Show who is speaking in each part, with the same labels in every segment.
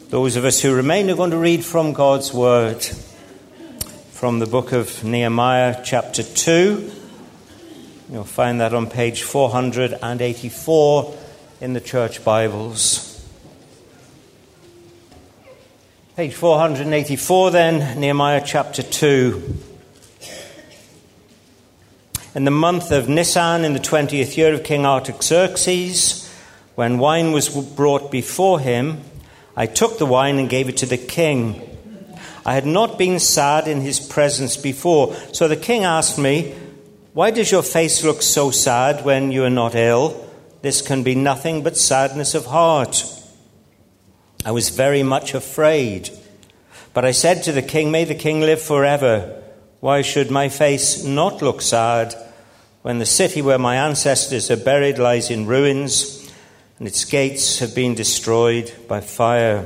Speaker 1: Those of us who remain are going to read from God's Word, from the book of Nehemiah, chapter 2. You'll find that on page 484 in the church Bibles. Page 484 then, Nehemiah chapter 2. In the month of Nisan, in the 20th year of King Artaxerxes, when wine was brought before him, I took the wine and gave it to the king. I had not been sad in his presence before. So the king asked me, "Why does your face look so sad when you are not ill? This can be nothing but sadness of heart." I was very much afraid. But I said to the king, "May the king live forever. Why should my face not look sad when the city where my ancestors are buried lies in ruins and its gates have been destroyed by fire?"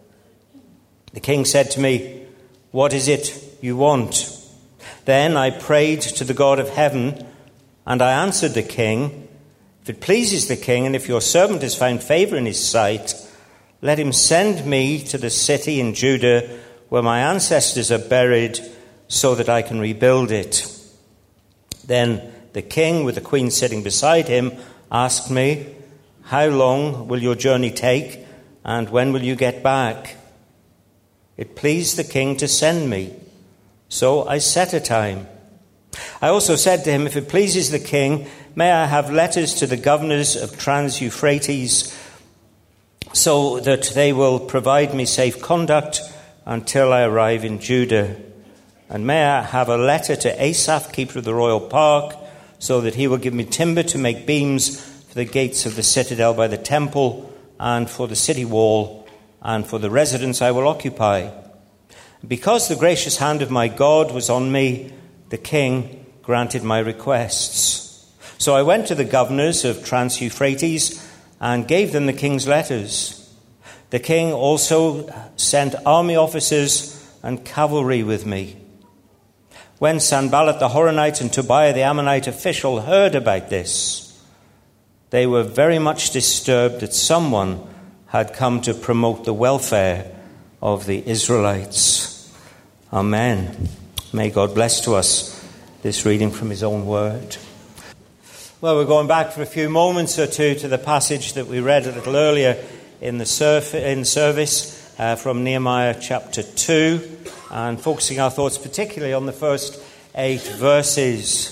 Speaker 1: The king said to me, "What is it you want?" Then I prayed to the God of heaven, and I answered the king, "If it pleases the king, and if your servant has found favor in his sight, let him send me to the city in Judah where my ancestors are buried, so that I can rebuild it." Then the king, with the queen sitting beside him, asked me, "How long will your journey take, and when will you get back?" It pleased the king to send me, so I set a time. I also said to him, "If it pleases the king, may I have letters to the governors of Trans-Euphrates, so that they will provide me safe conduct until I arrive in Judah. And may I have a letter to Asaph, keeper of the royal park, so that he will give me timber to make beams for the gates of the citadel by the temple, and for the city wall, and for the residence I will occupy." Because the gracious hand of my God was on me, the king granted my requests. So I went to the governors of Trans-Euphrates and gave them the king's letters. The king also sent army officers and cavalry with me. When Sanballat the Horonite and Tobiah the Ammonite official heard about this, they were very much disturbed that someone had come to promote the welfare of the Israelites. Amen. May God bless to us this reading from his own word. Well, we're going back for a few moments or two to the passage that we read a little earlier in the service from Nehemiah chapter 2, and focusing our thoughts particularly on the first 8 verses.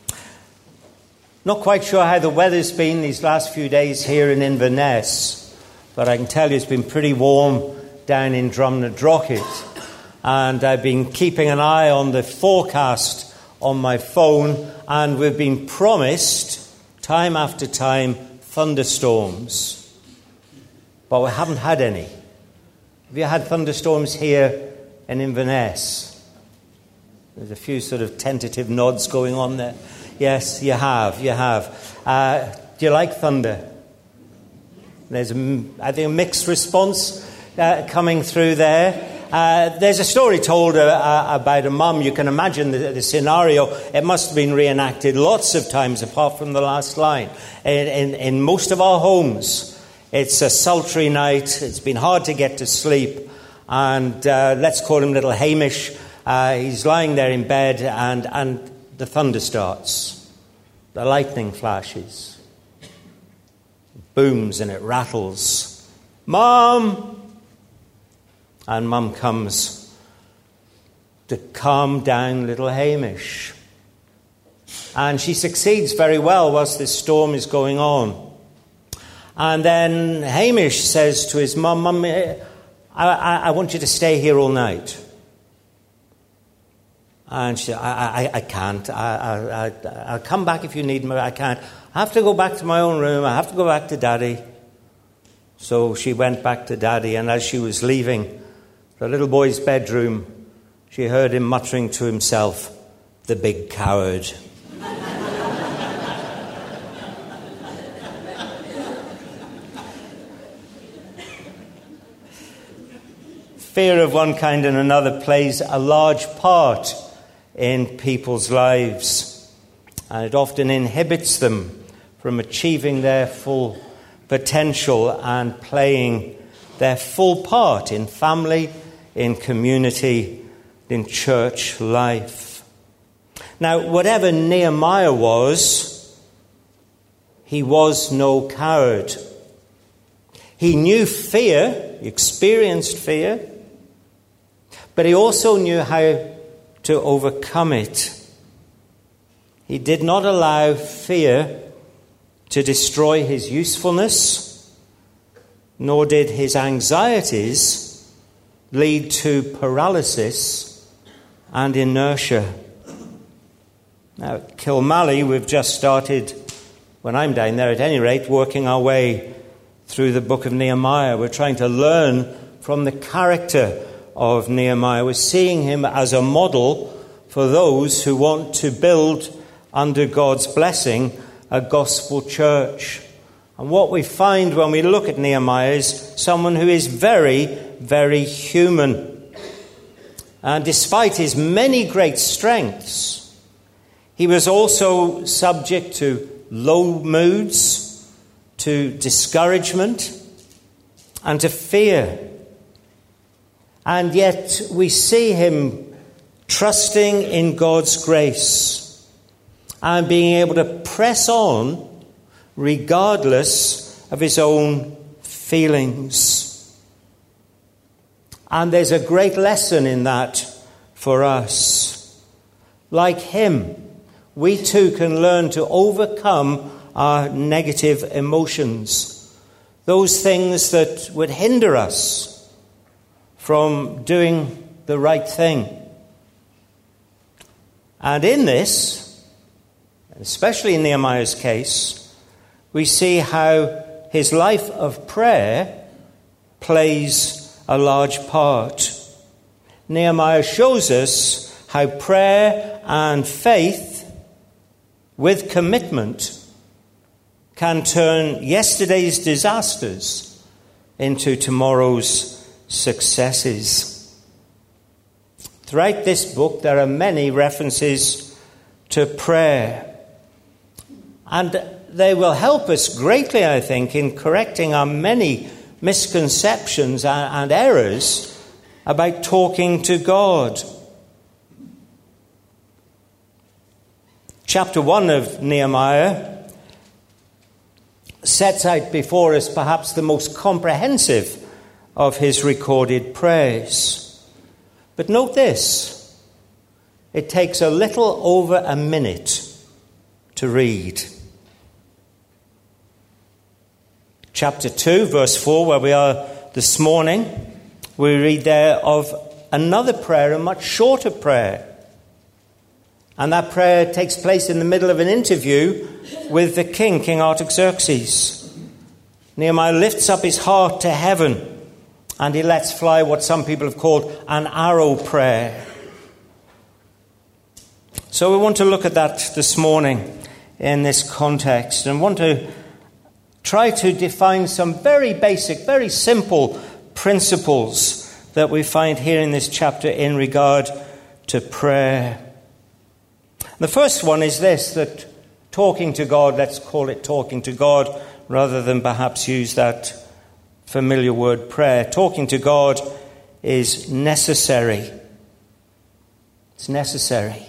Speaker 1: Not quite sure how the weather's been these last few days here in Inverness, but I can tell you it's been pretty warm down in Drumnadrochit. And I've been keeping an eye on the forecast on my phone, and we've been promised, time after time, thunderstorms. But we haven't had any. Have you had thunderstorms here in Inverness? There's a few sort of tentative nods going on there. Yes, you have. Do you like thunder? There's, I think, a mixed response coming through there. There's a story told about a mum. You can imagine the scenario. It must have been reenacted lots of times, apart from the last line. In most of our homes, it's a sultry night. It's been hard to get to sleep. And let's call him little Hamish. He's lying there in bed, and the thunder starts. The lightning flashes. It booms and it rattles. "Mum!" And Mum comes to calm down little Hamish. And she succeeds very well whilst this storm is going on. And then Hamish says to his mum, "Mum, I want you to stay here all night." And she said, I can't. I'll come back if you need me. I can't. I have to go back to my own room. I have to go back to Daddy. So she went back to Daddy, and as she was leaving the little boy's bedroom, she heard him muttering to himself, "The big coward." Fear of one kind and another plays a large part in people's lives, and it often inhibits them from achieving their full potential and playing their full part in family, in community, in church life. Now, whatever Nehemiah was, he was no coward. He knew fear, he experienced fear, but he also knew how to overcome it. He did not allow fear to destroy his usefulness, nor did his anxieties lead to paralysis and inertia. Now, at Kilmally, we've just started, when I'm down there at any rate, working our way through the book of Nehemiah. We're trying to learn from the character of Nehemiah. We're seeing him as a model for those who want to build, under God's blessing, a gospel church. And what we find when we look at Nehemiah is someone who is very, very human. And despite his many great strengths, he was also subject to low moods, to discouragement, and to fear. And yet we see him trusting in God's grace and being able to press on regardless of his own feelings. And there's a great lesson in that for us. Like him, we too can learn to overcome our negative emotions, those things that would hinder us from doing the right thing. And in this, especially in Nehemiah's case, we see how his life of prayer plays a large part. Nehemiah shows us how prayer and faith, with commitment, can turn yesterday's disasters into tomorrow's successes. Throughout this book, there are many references to prayer. And they will help us greatly, I think, in correcting our many misconceptions and errors about talking to God. Chapter 1 of Nehemiah sets out before us perhaps the most comprehensive of his recorded prayers. But note this, it takes a little over a minute to read. Chapter 2, verse 4, where we are this morning, we read there of another prayer, a much shorter prayer. And that prayer takes place in the middle of an interview with the king, King Artaxerxes. Nehemiah lifts up his heart to heaven, and he lets fly what some people have called an arrow prayer. So we want to look at that this morning in this context, and want to try to define some very basic, very simple principles that we find here in this chapter in regard to prayer. The first one is this, that talking to God, let's call it talking to God, rather than perhaps use that familiar word prayer. Talking to God is necessary. It's necessary.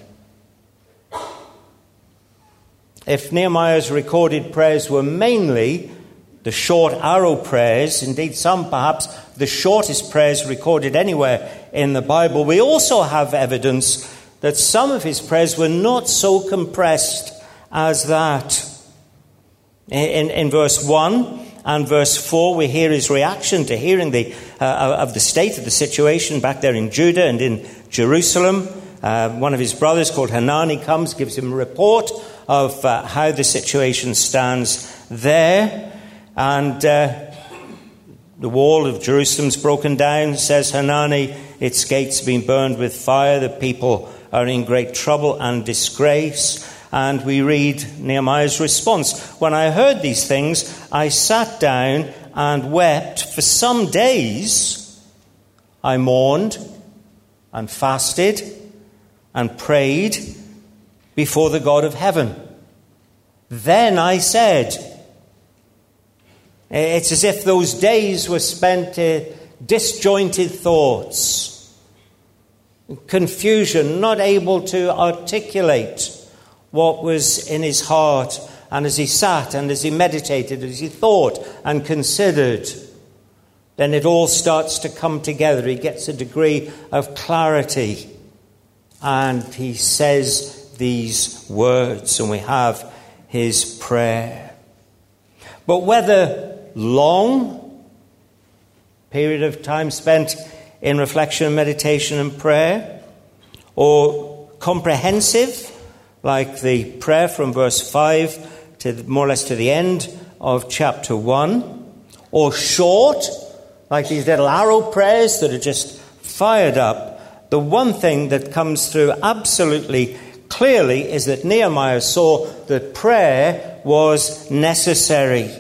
Speaker 1: If Nehemiah's recorded prayers were mainly the short arrow prayers, indeed some perhaps the shortest prayers recorded anywhere in the Bible, we also have evidence that some of his prayers were not so compressed as that. In verse 1 and verse 4, we hear his reaction to hearing of the state of the situation back there in Judah and in Jerusalem. One of his brothers called Hanani comes, gives him a report of how the situation stands there. And the wall of Jerusalem's broken down, says Hanani. Its gates have been burned with fire. The people are in great trouble and disgrace. And we read Nehemiah's response. When I heard these things, I sat down and wept for some days. I mourned and fasted and prayed before the God of heaven. Then I said, It's as if those days were spent disjointed thoughts, confusion, not able to articulate what was in his heart. And as he sat and as he meditated, as he thought and considered, then it all starts to come together. He gets a degree of clarity. And he says these words, and we have his prayer. But whether long period of time spent in reflection and meditation and prayer, or comprehensive, like the prayer from verse 5 to more or less to the end of chapter 1, or short, like these little arrow prayers that are just fired up, the one thing that comes through absolutely clearly is that Nehemiah saw that prayer was necessary.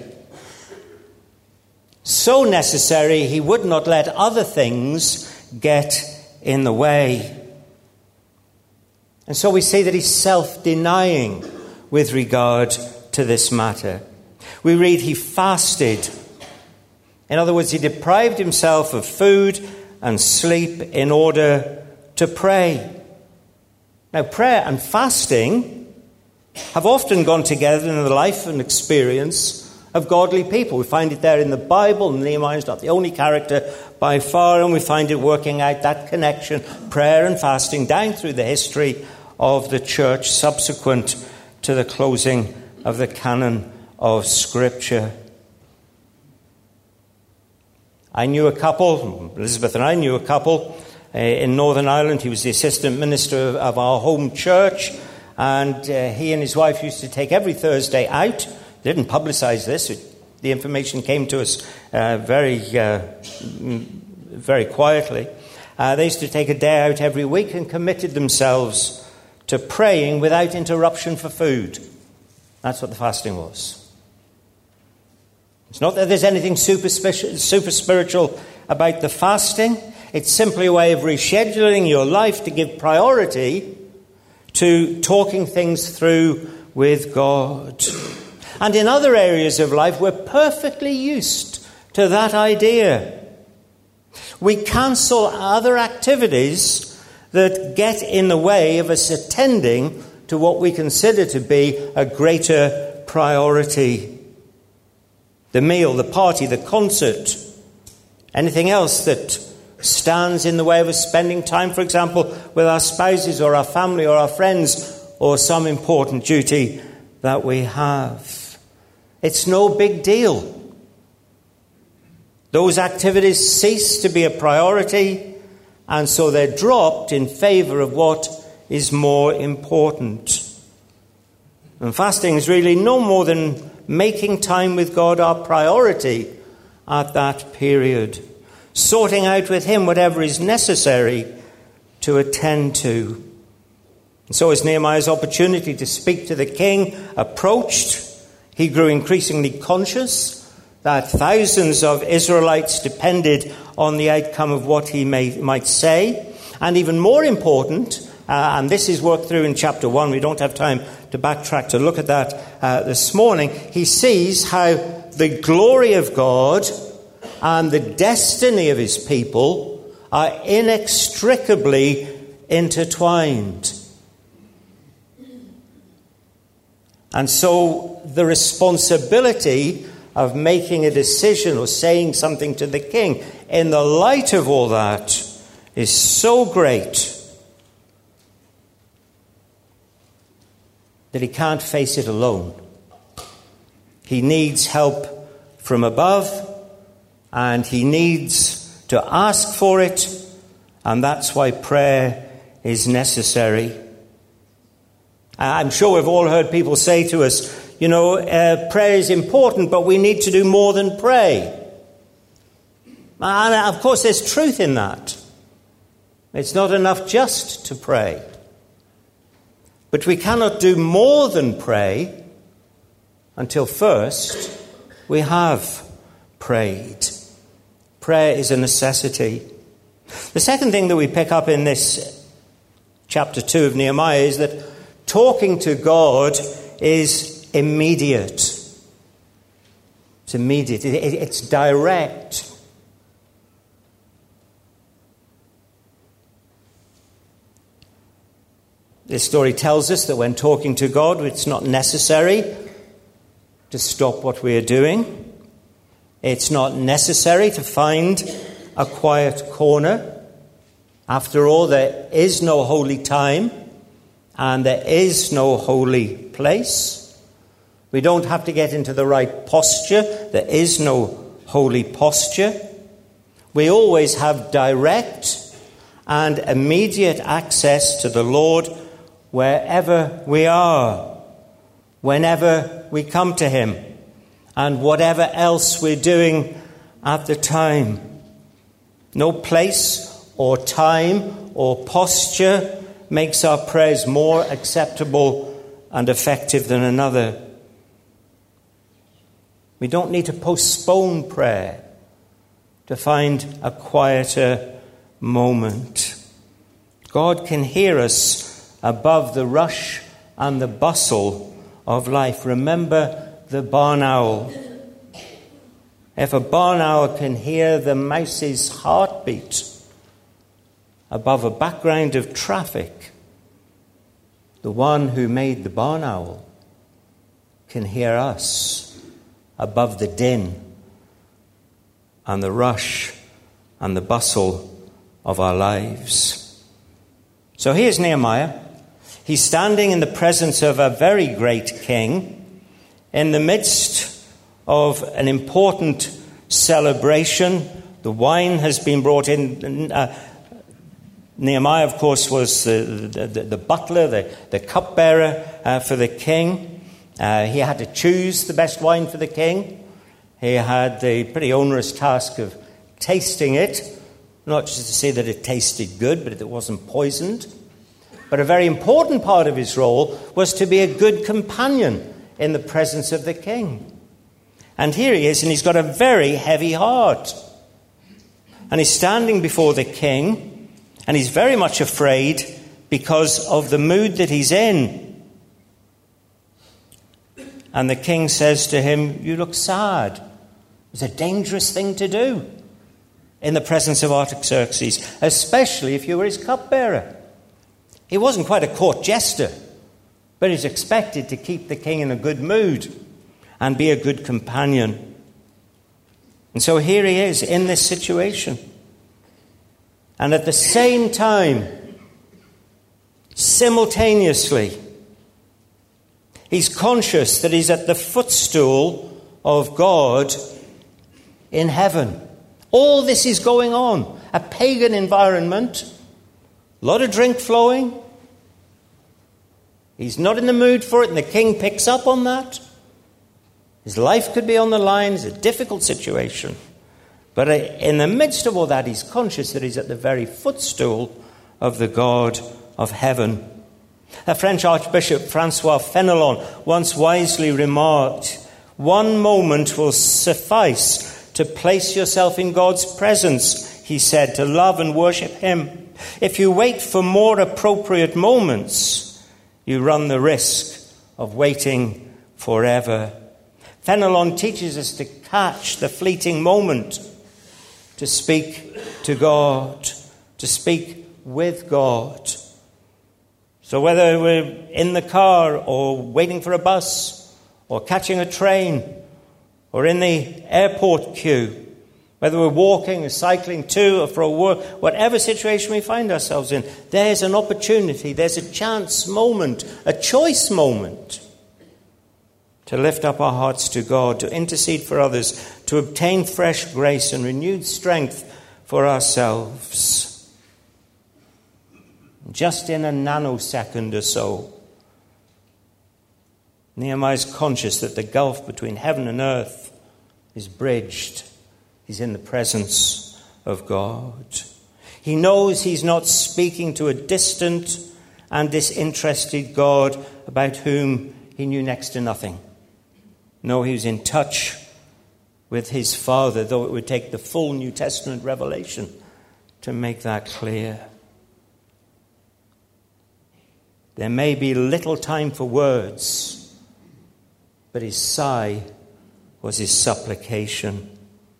Speaker 1: So necessary, he would not let other things get in the way. And so we see that he's self-denying with regard to this matter. We read he fasted. In other words, he deprived himself of food and sleep in order to pray. Now, prayer and fasting have often gone together in the life and experience of godly people. We find it there in the Bible, and Nehemiah is not the only character by far, and we find it working out that connection, prayer and fasting, down through the history of the church subsequent to the closing of the canon of Scripture. I knew a couple, Elizabeth and I knew a couple in Northern Ireland. He was the assistant minister of our home church, and he and his wife used to take every Thursday out. They didn't publicise this. The information came to us very quietly. They used to take a day out every week and committed themselves to praying without interruption for food. That's what the fasting was. It's not that there's anything super spiritual about the fasting. It's simply a way of rescheduling your life to give priority to talking things through with God. And in other areas of life, we're perfectly used to that idea. We cancel other activities that get in the way of us attending to what we consider to be a greater priority. The meal, the party, the concert, anything else that stands in the way of us spending time, for example, with our spouses or our family or our friends, or some important duty that we have. It's no big deal. Those activities cease to be a priority, and so they're dropped in favour of what is more important. And fasting is really no more than making time with God our priority at that period, sorting out with him whatever is necessary to attend to. And so as Nehemiah's opportunity to speak to the king approached, he grew increasingly conscious that thousands of Israelites depended on the outcome of what he might say. And even more important, and this is worked through in chapter 1, we don't have time to backtrack to look at that this morning, he sees how the glory of God and the destiny of his people are inextricably intertwined. And so the responsibility of making a decision or saying something to the king in the light of all that is so great that he can't face it alone. He needs help from above, and he needs to ask for it, and that's why prayer is necessary. I'm sure we've all heard people say to us, prayer is important, but we need to do more than pray. And of course there's truth in that. It's not enough just to pray. But we cannot do more than pray until first we have prayed. Prayer is a necessity. The second thing that we pick up in this chapter 2 of Nehemiah is that talking to God is immediate. It's immediate. It's direct. This story tells us that when talking to God, it's not necessary to stop what we are doing. It's not necessary to find a quiet corner. After all, there is no holy time and there is no holy place. We don't have to get into the right posture. There is no holy posture. We always have direct and immediate access to the Lord wherever we are, whenever we come to him, and whatever else we're doing at the time. No place or time or posture makes our prayers more acceptable and effective than another. We don't need to postpone prayer to find a quieter moment. God can hear us above the rush and the bustle of life. Remember the barn owl. If a barn owl can hear the mouse's heartbeat above a background of traffic, the one who made the barn owl can hear us above the din and the rush and the bustle of our lives. So here's Nehemiah. He's standing in the presence of a very great king in the midst of an important celebration. The wine has been brought in. Nehemiah, of course, was the butler, the cupbearer for the king. He had to choose the best wine for the king. He had the pretty onerous task of tasting it, not just to see that it tasted good, but that it wasn't poisoned. But a very important part of his role was to be a good companion in the presence of the king. And here he is, and he's got a very heavy heart. And he's standing before the king, and he's very much afraid because of the mood that he's in. And the king says to him, "You look sad." It's a dangerous thing to do in the presence of Artaxerxes, especially if you were his cupbearer. He wasn't quite a court jester, but he's expected to keep the king in a good mood and be a good companion. And so here he is in this situation. And at the same time, simultaneously, he's conscious that he's at the footstool of God in heaven. All this is going on. A pagan environment. A lot of drink flowing. He's not in the mood for it, and the king picks up on that. His life could be on the line. It's a difficult situation. But in the midst of all that, he's conscious that he's at the very footstool of the God of heaven. A French Archbishop, Francois Fenelon, once wisely remarked, "One moment will suffice to place yourself in God's presence," he said, "to love and worship him. If you wait for more appropriate moments, you run the risk of waiting forever." Fenelon teaches us to catch the fleeting moment, to speak to God, to speak with God. So whether we're in the car or waiting for a bus or catching a train or in the airport queue, whether we're walking or cycling to or from work, whatever situation we find ourselves in, there's an opportunity, there's a chance moment, a choice moment to lift up our hearts to God, to intercede for others, to obtain fresh grace and renewed strength for ourselves. Just in a nanosecond or so, Nehemiah is conscious that the gulf between heaven and earth is bridged. He's in the presence of God. He knows he's not speaking to a distant and disinterested God about whom he knew next to nothing. No, he was in touch with his Father, though it would take the full New Testament revelation to make that clear. There may be little time for words, but his sigh was his supplication.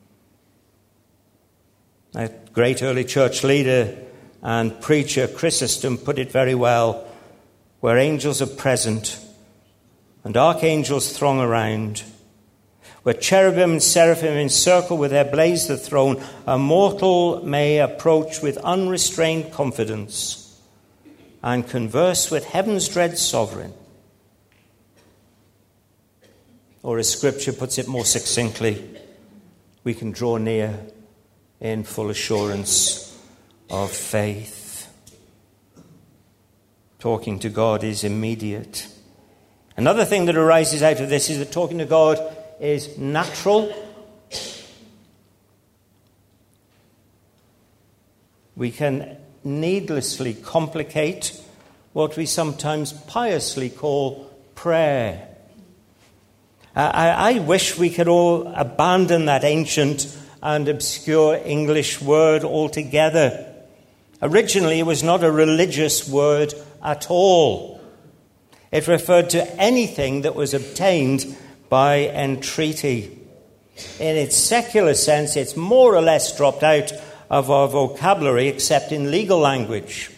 Speaker 1: A great early church leader and preacher, Chrysostom, put it very well: where angels are present and archangels throng around, where cherubim and seraphim encircle with their blaze the throne, a mortal may approach with unrestrained confidence and converse with heaven's dread sovereign. Or, as Scripture puts it more succinctly, we can draw near in full assurance of faith. Talking to God is immediate. Another thing that arises out of this is that talking to God is natural. We can needlessly complicate what we sometimes piously call prayer. I wish we could all abandon that ancient and obscure English word altogether. Originally, it was not a religious word at all. It referred to anything that was obtained by entreaty. In its secular sense, it's more or less dropped out of our vocabulary, except in legal language.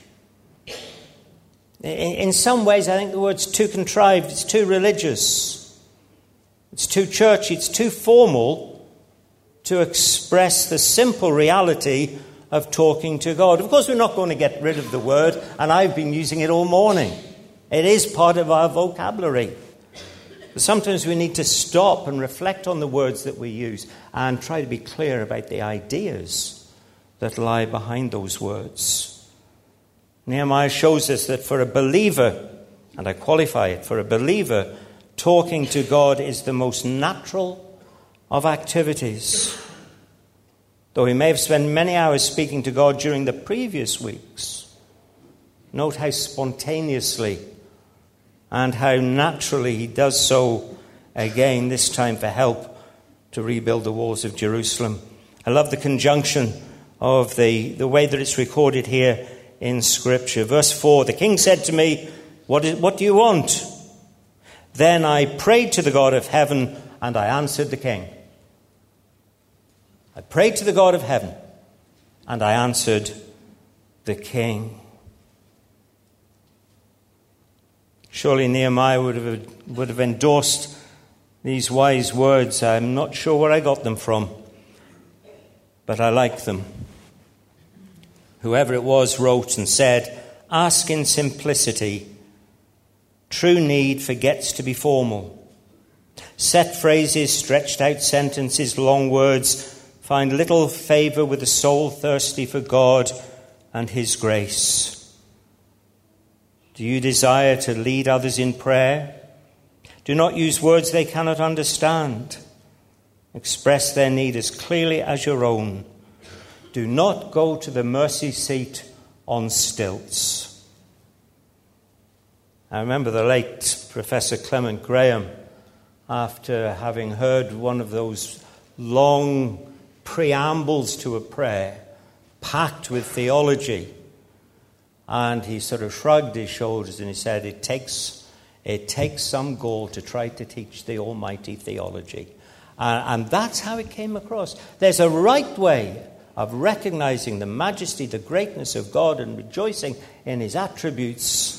Speaker 1: In some ways, I think the word's too contrived, it's too religious. It's too churchy, it's too formal to express the simple reality of talking to God. Of course, we're not going to get rid of the word, and I've been using it all morning. It is part of our vocabulary. But sometimes we need to stop and reflect on the words that we use and try to be clear about the ideas that lie behind those words. Nehemiah shows us that for a believer, and I qualify it, for a believer, talking to God is the most natural of activities. Though he may have spent many hours speaking to God during the previous weeks, note how spontaneously and how naturally he does so again, this time for help to rebuild the walls of Jerusalem. I love the conjunction of the way that it's recorded here in Scripture. Verse 4, the king said to me, what do you want? Then I prayed to the God of heaven, and I answered the king. I prayed to the God of heaven, and I answered the king. Surely Nehemiah would have endorsed these wise words. I'm not sure where I got them from, but I like them. Whoever it was wrote and said, ask in simplicity. True need forgets to be formal. Set phrases, stretched out sentences, long words find little favour with a soul thirsty for God and his grace. Do you desire to lead others in prayer? Do not use words they cannot understand. Express their need as clearly as your own. Do not go to the mercy seat on stilts. I remember the late Professor Clement Graham, after having heard one of those long preambles to a prayer, packed with theology, and he sort of shrugged his shoulders and he said, it takes some gall to try to teach the almighty theology. And that's how it came across. There's a right way of recognizing the majesty, the greatness of God and rejoicing in his attributes.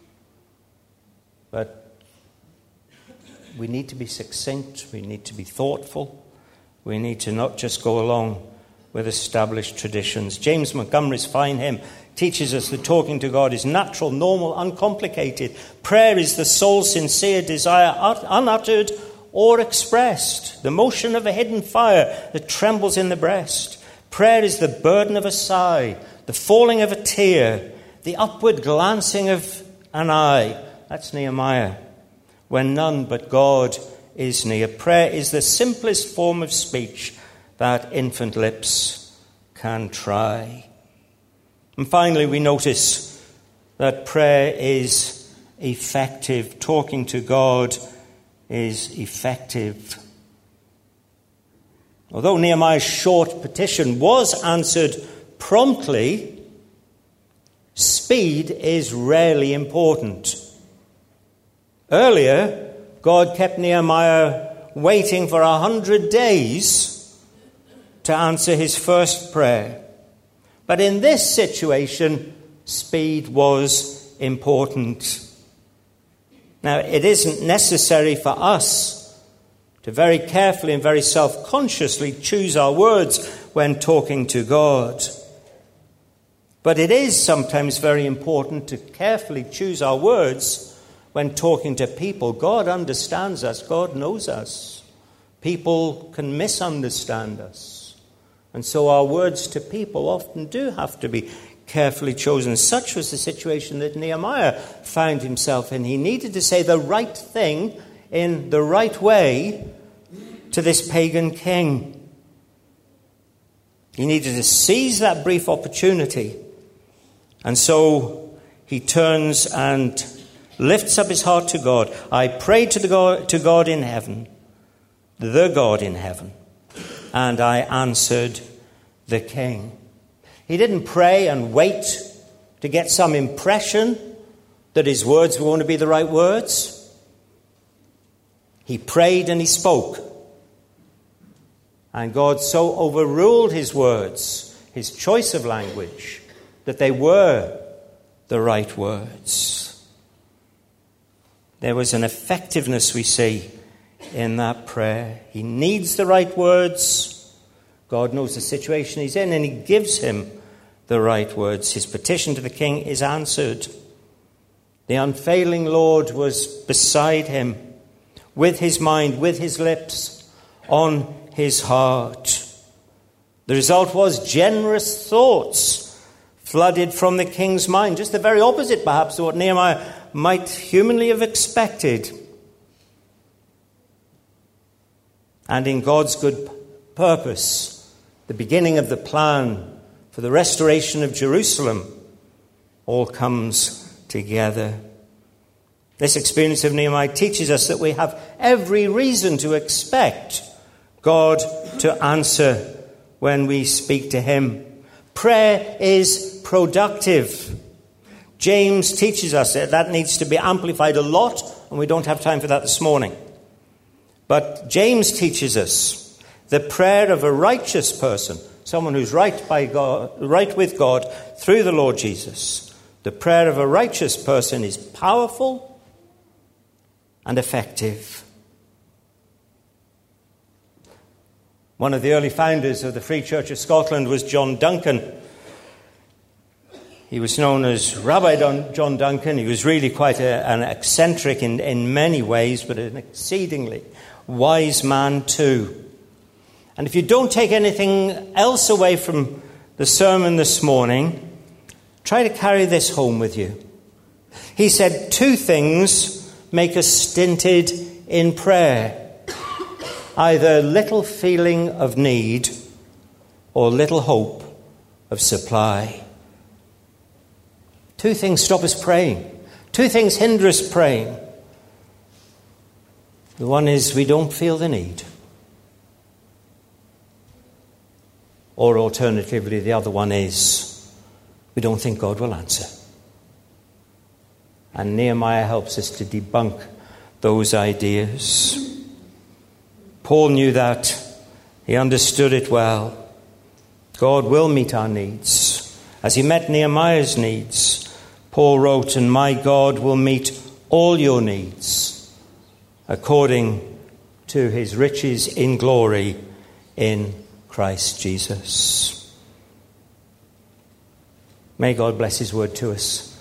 Speaker 1: But we need to be succinct, we need to be thoughtful, we need to not just go along with established traditions. James Montgomery's fine hymn teaches us that talking to God is natural, normal, uncomplicated. Prayer is the soul's sincere desire, unuttered or expressed, the motion of a hidden fire that trembles in the breast. Prayer is the burden of a sigh, the falling of a tear, the upward glancing of an eye. That's Nehemiah. When none but God is near. Prayer is the simplest form of speech that infant lips can try. And finally, we notice that prayer is effective. Talking to God is effective. Although Nehemiah's short petition was answered promptly, speed is rarely important. Earlier, God kept Nehemiah waiting for 100 days to answer his first prayer. But in this situation, speed was important. Now, it isn't necessary for us to very carefully and very self-consciously choose our words when talking to God. But it is sometimes very important to carefully choose our words when talking to people. God understands us. God knows us. People can misunderstand us. And so our words to people often do have to be carefully chosen. Such was the situation that Nehemiah found himself in. He needed to say the right thing in the right way to this pagan king. He needed to seize that brief opportunity. And so he turns and lifts up his heart to God. I prayed to God in heaven, the God in heaven, and I answered the king. He didn't pray and wait to get some impression that his words were going to be the right words. He prayed and he spoke. And God so overruled his words, his choice of language, that they were the right words. There was an effectiveness, we see, in that prayer. He needs the right words. God knows the situation he's in, and he gives him the right words. His petition to the king is answered. The unfailing Lord was beside him, with his mind, with his lips, on his heart. The result was generous thoughts flooded from the king's mind, just the very opposite, perhaps, of what Nehemiah might humanly have expected. And in God's good purpose, the beginning of the plan for the restoration of Jerusalem all comes together. This experience of Nehemiah teaches us that we have every reason to expect God to answer when we speak to him. Prayer is productive. James teaches us that needs to be amplified a lot, and we don't have time for that this morning. But James teaches us the prayer of a righteous person, someone who's right with God through the Lord Jesus. The prayer of a righteous person is powerful and effective. One of the early founders of the Free Church of Scotland was John Duncan. He was known as Rabbi John Duncan. He was really quite an eccentric in many ways, but an exceedingly wise man too. And if you don't take anything else away from the sermon this morning, try to carry this home with you. He said 2 things make us stinted in prayer: either little feeling of need or little hope of supply. 2 things stop us praying. 2 things hinder us praying. The one is we don't feel the need. Or alternatively, the other one is we don't think God will answer. And Nehemiah helps us to debunk those ideas. Paul knew that. He understood it well. God will meet our needs. As he met Nehemiah's needs, Paul wrote, "And my God will meet all your needs according to his riches in glory in Christ Jesus." May God bless his word to us.